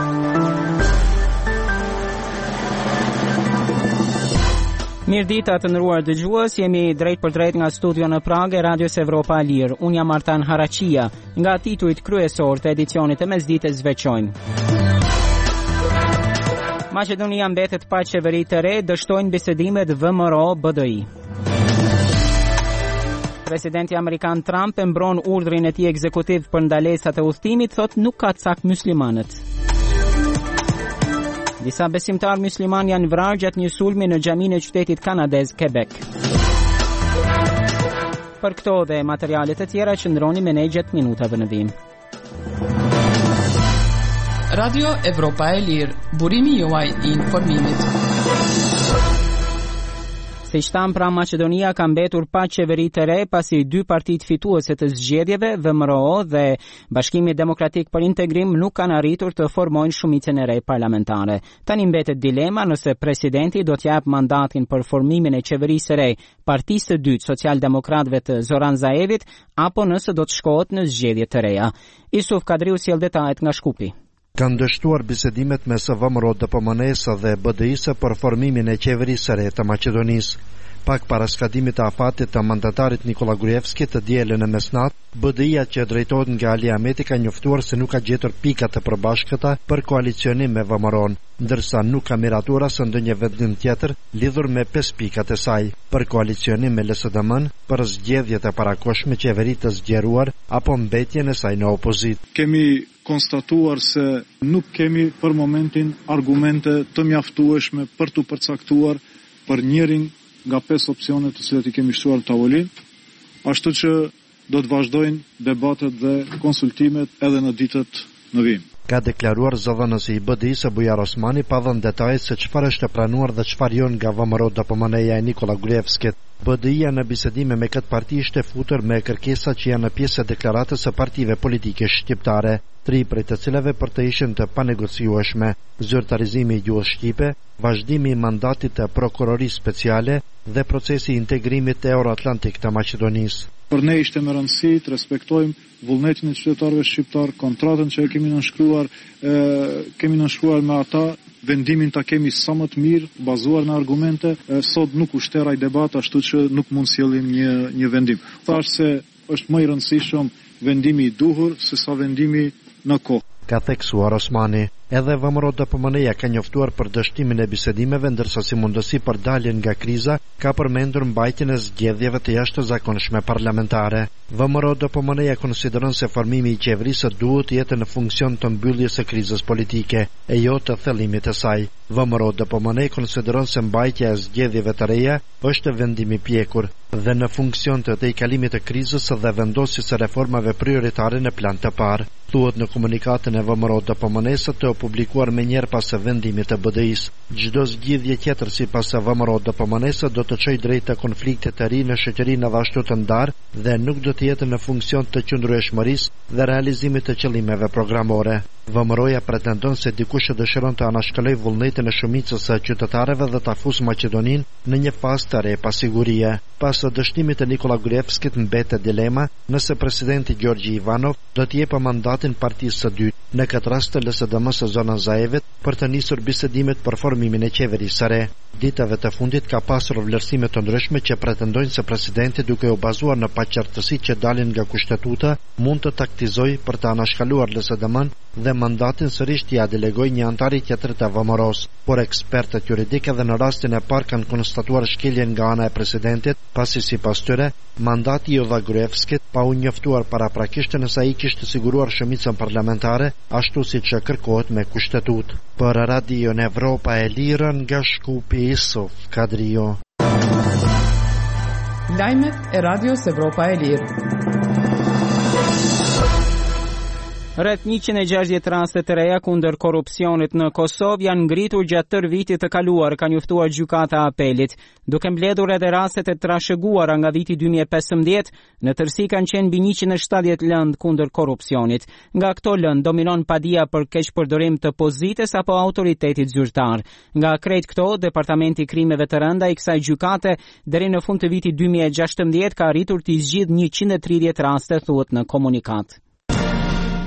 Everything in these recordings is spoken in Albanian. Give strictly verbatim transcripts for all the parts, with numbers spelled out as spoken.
Mirëdita të nderuar dëgjues, jemi drejt për drejt nga studio në Prag e Radios Evropa e Lirë. Unë jam Artan Haraqia, nga titujt kryesor të edicionit të mesdites zveçojnë. Maqedonia mbetet pa qeveri të re, dështojnë bisedimet V M R O B D I. Presidenti Amerikan Trump e mbron urdhrin e tij ekzekutiv për ndalesat e udhëtimit, thot nuk ka cak muslimanët. Disa besimtar musliman janë vrarë gjatë një sulmi në xhaminë e qytetit kanadez Quebec. Për këto dhe materialet e tjera qëndroni me ne gjatë minutave në vim. Radio Evropa e Lirë, burimi juaj i informimit. Si shtam pra, Maqedonia ka mbetur pa qeveri të re pasi dy partit fituese të zgjedhjeve, V M R O dhe Bashkimi Demokratik për Integrim, nuk kanë arritur të formojnë shumicën e re parlamentare. Tani mbetet dilema nëse presidenti do t'jap mandatin për formimin e qeverisë së re partisë së dytë socialdemokratëve të Zoran Zaevit, apo nëse do të shkohet në zgjedhje të reja. Isuf Kadriu sjell detajet nga Shkupi. Kanë dështuar bisedimet mes V M R O D P M N-së dhe B D I-së për formimin e qeverisë së re të Maqedonisë. Pak para skadimit të afatit të mandatarit Nikola Gruevski të dielën e mesnat, B D I-a që drejtohet nga Ali Ahmeti ka njoftuar se nuk ka gjetur pika të përbashkëta për koalicionim me V M R O-n, ndërsa nuk ka miratura së ndonjë vendim tjetër lidhur me pesë pikat e saj për koalicionim me L S D M-n, për zgjedhjet e parakohshme, qeveri të zgjeruar apo mbetjen e saj në opozit. Kemi konstatuar se nuk kemi për momentin argumente të mjaftueshme për të përcaktuar për njërin nga pesë opsionet të cilat i kemi shtuar në tavolinë, ashtu që do të vazhdojnë debatet dhe konsultimet edhe në ditët në vim. Ka deklaruar zëdhënësi i B D I-së Bujar Osmani, pa dhënë detaje se çfarë është e pranuar dhe çfarë jo nga V M R O D P M N-ja e Nikola Gruevskit. B D I-ja në bisedime me këtë parti ishte futur me kërkesa që janë pjesë e deklaratës së partive politike shqiptare, tri prej të cilave për të ishin të panegociueshme: zyrtarizimi i gjuhës shqipe, vazhdimi i mandatit të prokurorisë speciale dhe procesi i integrimit të Euroatlantik të Maqedonisë. Për ne ishte me rëndësi të respektojmë vullnetin e qytetarëve shqiptar, kontratën që e kemi nënshkruar, e, kemi nënshkruar me ata, vendimin ta kemi sa më të mirë, bazuar në argumente. E, sot nuk u shter ai debat, ashtu që nuk mund sjellim një një vendim. Thash se është më i rëndësishëm vendimi i duhur se sa vendimi në kohë. Ka theksuar Osmani. Edhe V M R O D P M N-ja ka njoftuar për dështimin e bisedimeve, ndërsa si mundësi për daljen nga kriza ka përmendur mbajtjen e zgjedhjeve të jashtëzakonshme parlamentare. V M R O D P M N-ja konsideron se formimi i qeverisë duhet të jetë në funksion të mbylljes së krizës politike, e jo të thellimit të saj. V M R O D P M N konsideron se mbajtja e zgjedhjeve të reja është vendim i pjekur dhe në funksion të tejkalimit të krizës dhe vendosjes së reformave prioritare në plan të parë. Thuhet në komunikatën e V M R O D P M N-së të publikuar me njerë pas e vendimit të B D I-s. Çdo zgjidhje tjetër si pas e V M R O D P M N-së do të çojë drejt të konfliktit të ri në shoqërinë edhe ashtu të ndarë dhe nuk do të jetë në funksion të qëndrueshmërisë dhe realizimit të qëllimeve programore. V M R O-ja pretendon se dikush që dëshiron të anashkaloj vullnetin e shumicës së qytetarëve dhe ta fusë Maqedoninë në një fazë të re pasigurie. Pas dështimit të Nikola Gruevskit mbetet dilema nëse presidenti Gjorgji Ivanov do të jepë mandatin partisë së dytë, në këtë rast L S D M-së Zoran Zaevit, për të nisur bisedimet për formimin e qeverisë së re. Ditave të fundit ka pasur vlerësime të ndryshme që pretendojnë se presidenti, duke u bazuar në paqartësitë që dalin nga kushtetuta, mund të taktizojë për të anashkaluar L S D M-n dhe mandatin sërish t'ia delegoj një antari tjetër të V M R O-s, por ekspertët juridikë edhe në rastin e parë kanë konstatuar shkeljen nga ana e presidentit, pasi sipas tyre mandati i Gruevskit pa u njoftuar paraprakisht nëse ai kishte siguruar shumicën parlamentare, ashtu siç kërkohet me kushtetutë. Për Radio Evropa e Lirë nga Shkupi, Isuf Kadrio. Lajmet e Radios Evropa e Lirë. Rreth njëqind e gjashtëdhjetë raste të reja kundër korrupsionit në Kosovë janë ngritur gjatë tërë vitit të kaluar, ka njoftuar gjykata e apelit, duke mbledhur edhe rastet e trashëguara nga viti dy mijë e pesëmbëdhjetë, në tërësi kanë qenë mbi njëqind e shtatëdhjetë lëndë kundër korrupsionit. Nga këto lëndë dominon padia për keqpërdorim të pozites apo autoritetit zyrtar. Nga krejt këto, Departamenti i Krimeve të Rënda i kësaj gjykate deri në fund të vitit dy mijë e gjashtëmbëdhjetë ka arritur të zgjidhë njëqind e tridhjetë raste, thuhet në komunikat.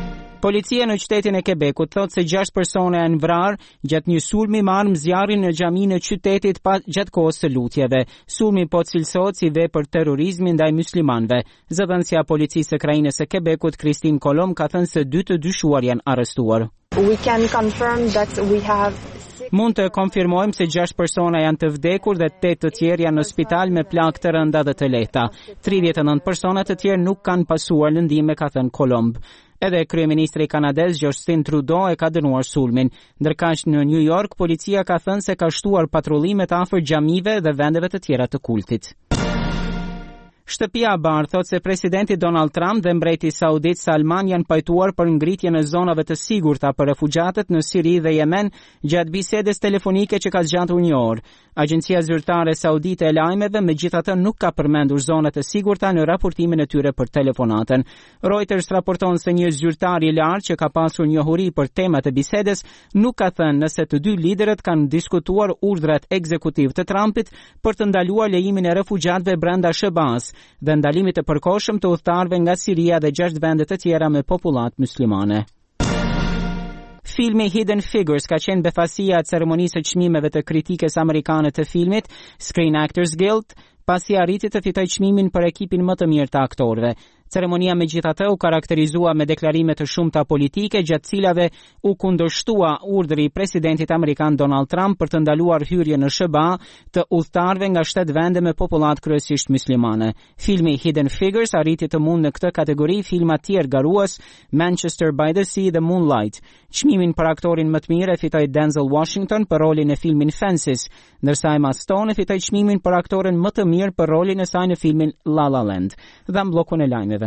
Policia në qytetin e Quebecut thotë se gjashtë persona janë vrarë gjatë një sulmi marrë në zjarrin në xhaminë e qytetit pa gjatë kohës së lutjeve. Sulmi po cilësohet si vepër terrorizmi ndaj muslimanëve. Zëdhënësja e policisë së krajinës së Quebecut, Christine Colomb, ka thënë se dy të dyshuar janë arrestuar. We can confirm that we have Mund të konfirmojmë se gjashtë persona janë të vdekur dhe tetë të tjerë janë në spital me plagë të rënda dhe të lehta. tridhjetë e nëntë persona të tjerë nuk kanë pasuar lëndime, ka thënë Colomb. Edhe kryeministri kanadez Justin Trudeau e ka dënuar sulmin. Ndërkaq në New York, policia ka thënë se ka shtuar patrullimet afër xhamive dhe vendeve të tjera të kultit. Shtëpia e Bardhë thotë se presidenti Donald Trump dhe mbreti saudit Salman janë pajtuar për ngritjen e zonave të sigurta për refugjatët në Siri dhe Yemen gjatë bisedës telefonike që ka zgjatur një orë. Agjencia zyrtare saudite e lajmeve megjithatë nuk ka përmendur zonat e sigurta në raportimin e tyre për telefonatën. Reuters raporton se një zyrtar i lartë që ka pasur njohuri për temat e bisedës nuk ka thënë nëse të dy liderët kanë diskutuar urdhrat ekzekutiv të Trumpit për të ndaluar lejimin e refugjatëve brenda S B A-s dhe ndalimit të përkohshëm të udhëtarëve nga Siria dhe gjashtë vende të tjera me popullat muslimane. Filmi Hidden Figures ka qenë befasia e ceremonisë së çmimeve të kritikës amerikane të filmit, Screen Actors Guild, pasi arriti të fitojë çmimin për ekipin më të mirë të aktorëve. Ceremonia megjithatë u karakterizua me deklarime të shumta politike gjatë cilave u kundërshtua urdhri i presidentit amerikan Donald Trump për të ndaluar hyrjen në S B A të udhëtarëve nga shtatë vende me popullat kryesisht muslimane. Filmi Hidden Figures arriti të mund në këtë kategori filma tjerë garues, Manchester by the Sea dhe Moonlight. Çmimin për aktorin më të mirë e fitoi Denzel Washington për rolin e filmin Fences, ndërsa Emma Stone e fitoi çmimin për aktoren më të mirë për rolin e saj në filmin La La Land. Dhe mbllokun e lajmeve.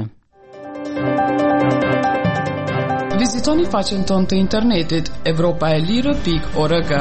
Vizitoni faqen tonë të internetit evropaelire pikë org.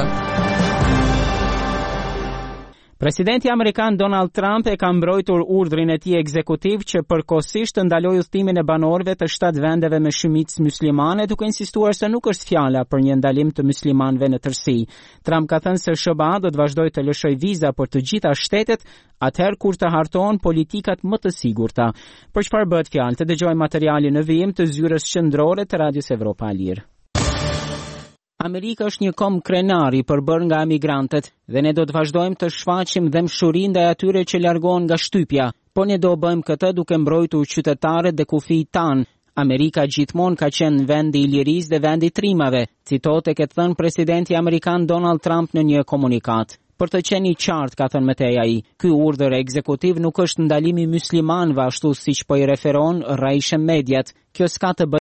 Presidenti amerikan Donald Trump e ka mbrojtur urdhrin e tij ekzekutiv që përkohësisht të ndalojë udhëtimin e banorëve të shtatë vendeve me shumicë muslimane, duke insistuar se nuk është fjala për një ndalim të muslimanëve në tërësi. Trump ka thënë se S B A do të vazhdojë të lëshojë viza për të gjitha shtetet, atëherë kur të hartohen politikat më të sigurta. Për çfarë bëhet fjalë? Të dëgjojmë materialin në vijim të zyrës qendrore të Radios Evropa e Lirë. Amerika është një kom krenar i përbërë nga emigrantët dhe ne do të vazhdojmë të shfaqim dëmshurinë ndaj atyre që largohen nga shtypja, po ne do bëjmë këtë duke mbrojtur qytetarët dhe kufijtë tanë. Amerika gjithmonë ka qenë vendi i lirisë dhe vendi i trimave, citote ke thënë presidenti amerikan Donald Trump në një komunikat. Për të qenë i qartë, ka thënë mëtej ai, ky urdhër ekzekutiv nuk është ndalimi muslimanëve ashtu siç po i referon rrajshëm mediat. Kjo s'ka të bëjë